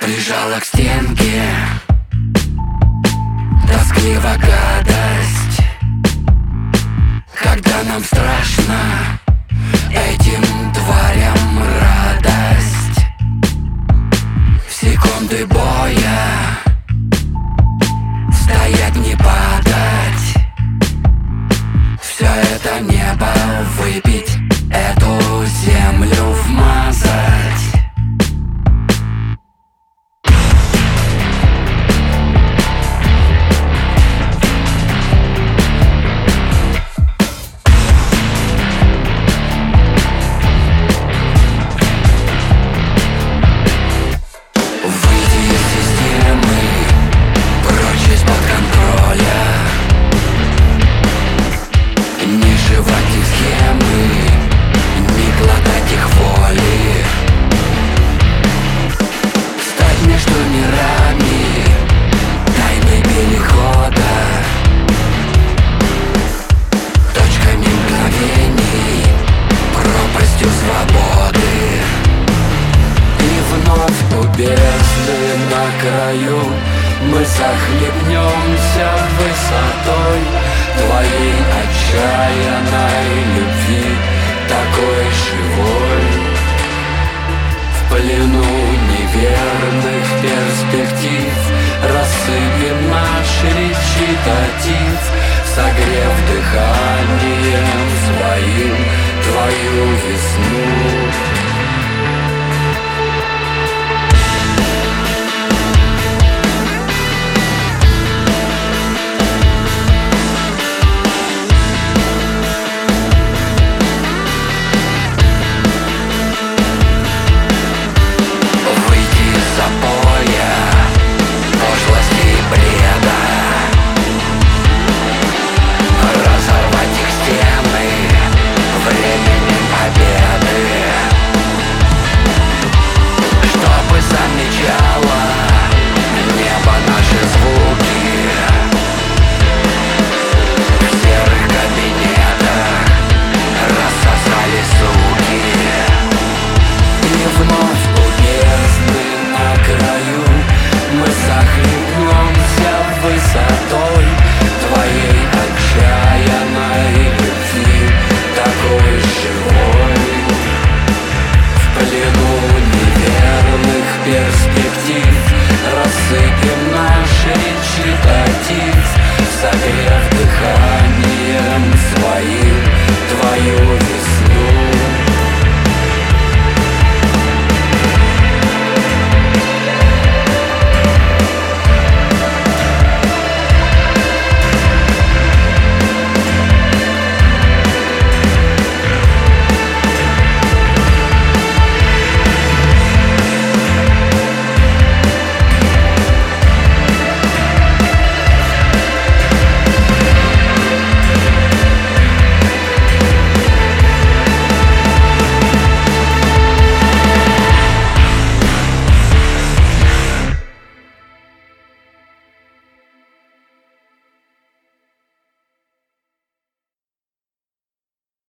Прижала к стенке, тоскливо гадость. Когда нам страшно, этим тварям радость. В секунды боя стоять, не падать. Все это небо выпить, эту землю вмазать. Бездны на краю мы захлебнемся высотой твоей отчаянной любви, такой живой. В плену неверных перспектив рассыпем наш речитатив, согрев дыханием своим твою весну. Высотой твоей отчаянной любви, такой живой. В плену неверных перспектив рассыпем